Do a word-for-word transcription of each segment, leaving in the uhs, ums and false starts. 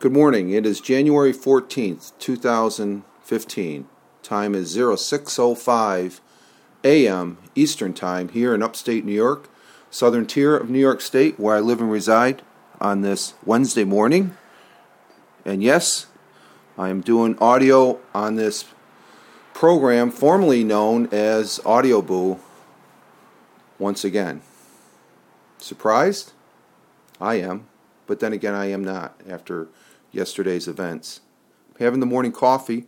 Good morning. It is January fourteenth, two thousand fifteen. Time is oh six oh five a.m. Eastern Time here in upstate New York, southern tier of New York State, where I live and reside on this Wednesday morning. And yes, I am doing audio on this program formerly known as Audio Boo once again. Surprised? I am, but then again I am not after yesterday's events. Having the morning coffee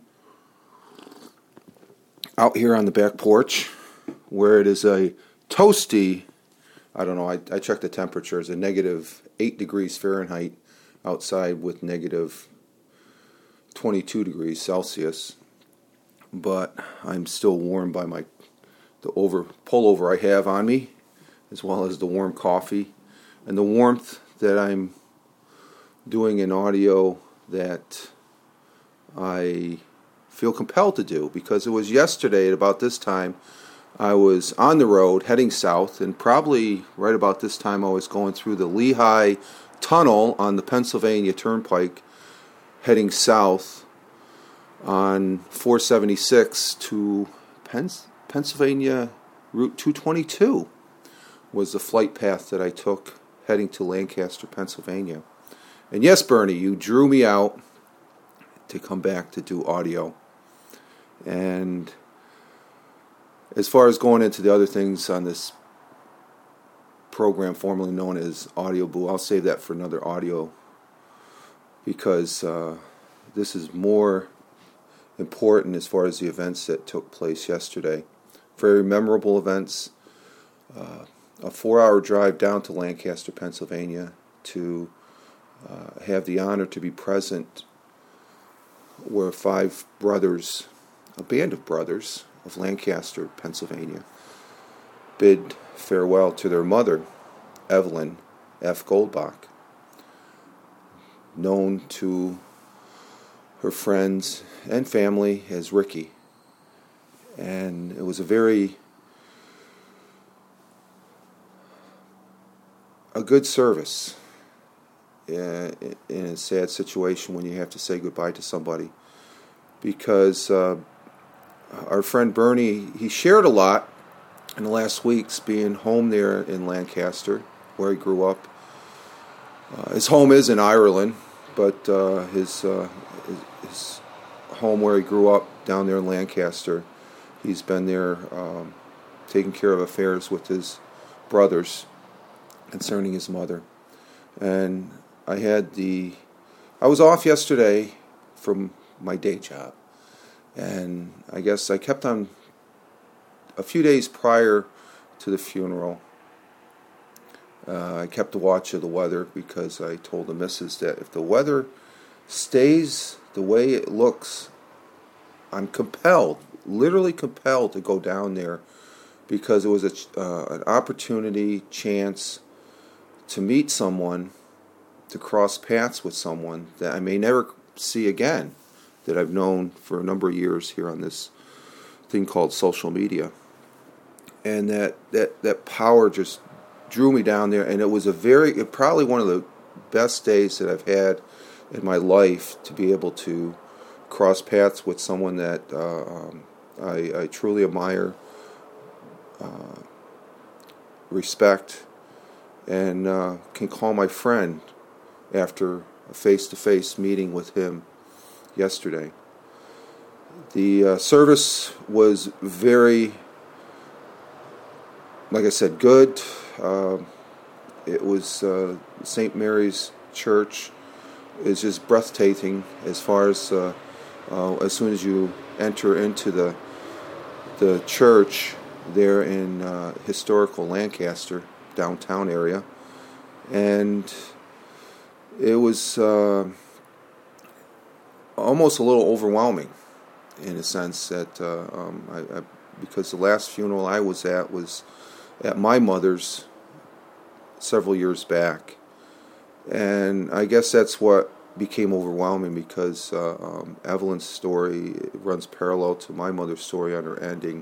out here on the back porch where it is a toasty, I don't know, I, I checked the temperature, it's a negative eight degrees Fahrenheit outside with negative twenty-two degrees Celsius. But I'm still warm by my the over pullover I have on me, as well as the warm coffee and the warmth that I'm doing an audio that I feel compelled to do, because it was yesterday at about this time I was on the road heading south, and probably right about this time I was going through the Lehigh Tunnel on the Pennsylvania Turnpike heading south on four seventy-six to Pens- Pennsylvania Route two twenty-two was the flight path that I took heading to Lancaster, Pennsylvania. And yes, Bernie, you drew me out to come back to do audio. And as far as going into the other things on this program formerly known as Audio Boo, I'll save that for another audio, because uh, this is more important as far as the events that took place yesterday. Very memorable events. Uh, a four-hour drive down to Lancaster, Pennsylvania to uh, have the honor to be present where five brothers, a band of brothers of Lancaster, Pennsylvania, bid farewell to their mother, Evelyn F. Goldbach, known to her friends and family as Ricky. And it was a very a good service uh, in a sad situation when you have to say goodbye to somebody, because uh, our friend Bernie, he shared a lot in the last weeks being home there in Lancaster where he grew up. Uh, his home is in Ireland, but uh, his, uh, his his home where he grew up down there in Lancaster, he's been there um, taking care of affairs with his brothers concerning his mother. And I had the I was off yesterday from my day job, and I guess I kept on a few days prior to the funeral. Uh, I kept a watch of the weather, because I told the missus that if the weather stays the way it looks, I'm compelled, literally compelled to go down there, because it was a, uh, an opportunity, chance to meet someone, to cross paths with someone that I may never see again, that I've known for a number of years here on this thing called social media. And that, that, that power just drew me down there, and it was a very, it probably one of the best days that I've had in my life, to be able to cross paths with someone that uh, um, I, I truly admire, uh, respect, and uh, can call my friend after a face-to-face meeting with him yesterday. The uh, service was very, like I said, good. Uh, it was uh, Saint Mary's Church is just breathtaking as far as uh, uh, as soon as you enter into the the church there in uh, historical Lancaster downtown area, and it was uh, almost a little overwhelming in a sense that uh, um, I, I, because the last funeral I was at was at my mother's several years back, and I guess that's what became overwhelming, because uh, um, Evelyn's story runs parallel to my mother's story on her ending,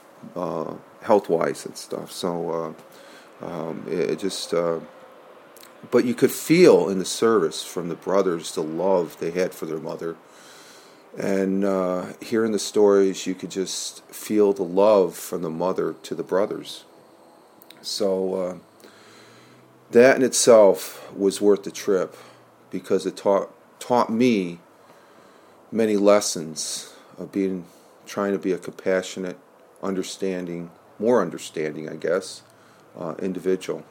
uh, health-wise and stuff. So uh, um, it, it just uh, but you could feel in the service from the brothers the love they had for their mother. And uh, hearing the stories, you could just feel the love from the mother to the brothers. So uh, that in itself was worth the trip, because it taught taught me many lessons of being, trying to be a compassionate, understanding, more understanding, I guess, uh, individual.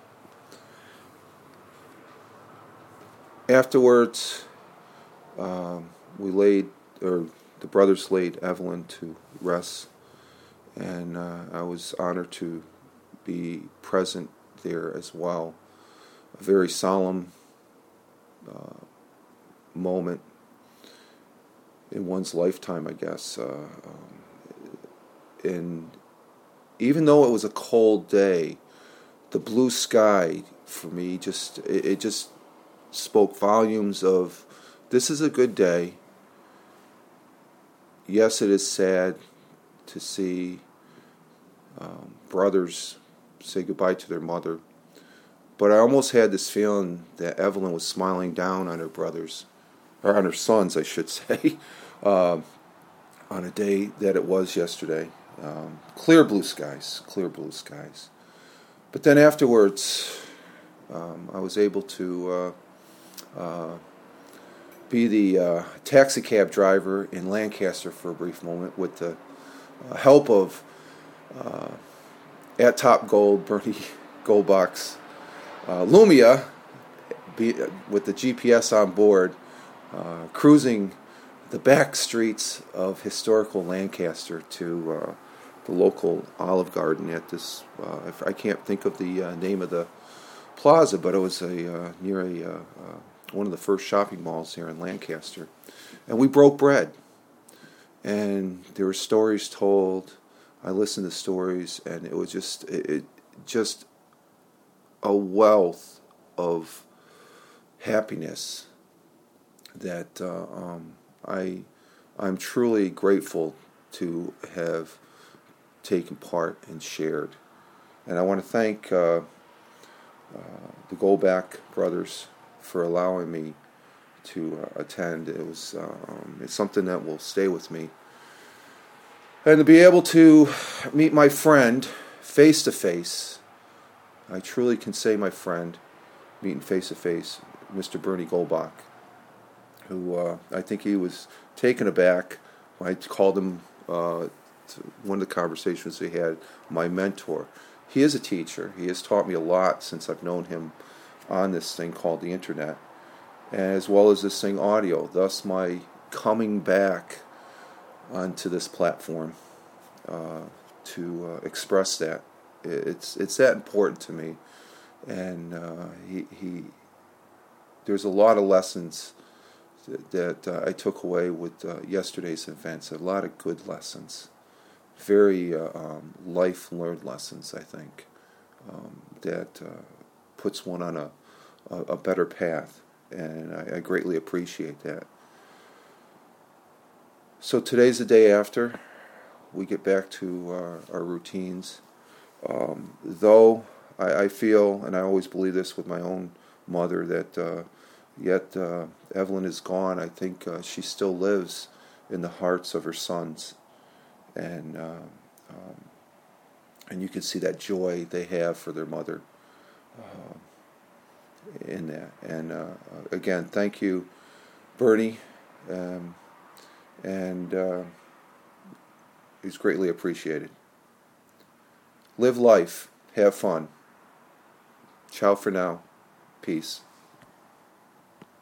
Afterwards, um, we laid, or the brothers laid Evelyn to rest, and uh, I was honored to be present there as well. A very solemn uh, moment in one's lifetime, I guess. Uh, um, and even though it was a cold day, the blue sky for me just it, it just spoke volumes of, this is a good day. Yes, it is sad to see um, brothers say goodbye to their mother, but I almost had this feeling that Evelyn was smiling down on her brothers, or on her sons, I should say, uh, on a day that it was yesterday. Um, clear blue skies, clear blue skies. But then afterwards, um, I was able to uh, uh, be the uh, taxi cab driver in Lancaster for a brief moment, with the uh, help of uh, at Top Gold, Bernie Goldbach's uh, Lumia, be, with the G P S on board, uh, cruising the back streets of historical Lancaster to uh, the local Olive Garden at this, uh, I can't think of the uh, name of the plaza, but it was a uh, near a uh, uh, one of the first shopping malls here in Lancaster. And we broke bread. And there were stories told. I listened to stories, and it was just it, it just a wealth of happiness that uh, um, I I'm truly grateful to have taken part and shared. And I want to thank uh, uh, the Goldbach brothers for allowing me to uh, attend. It was um, it's something that will stay with me. And to be able to meet my friend face to face, I truly can say my friend, meeting face to face, Mister Bernie Goldbach, who uh, I think he was taken aback when I called him, uh, to one of the conversations we had, my mentor. He is a teacher. He has taught me a lot since I've known him on this thing called the internet, as well as this thing audio. Thus my coming back onto this platform uh, to uh, express that. It's it's that important to me, and uh, he he. There's a lot of lessons that, that uh, I took away with uh, yesterday's events. A lot of good lessons, very uh, um, life learned lessons. I think um, that uh, puts one on a a, a better path, and I, I greatly appreciate that. So today's the day after we get back to our, our routines. Um, though I, I feel, and I always believe this with my own mother, that uh, yet uh, Evelyn is gone, I think uh, she still lives in the hearts of her sons. And uh, um, and you can see that joy they have for their mother uh, in that. And uh, again, thank you, Bernie. Um, and uh, it's greatly appreciated. Live life. Have fun. Ciao for now. Peace.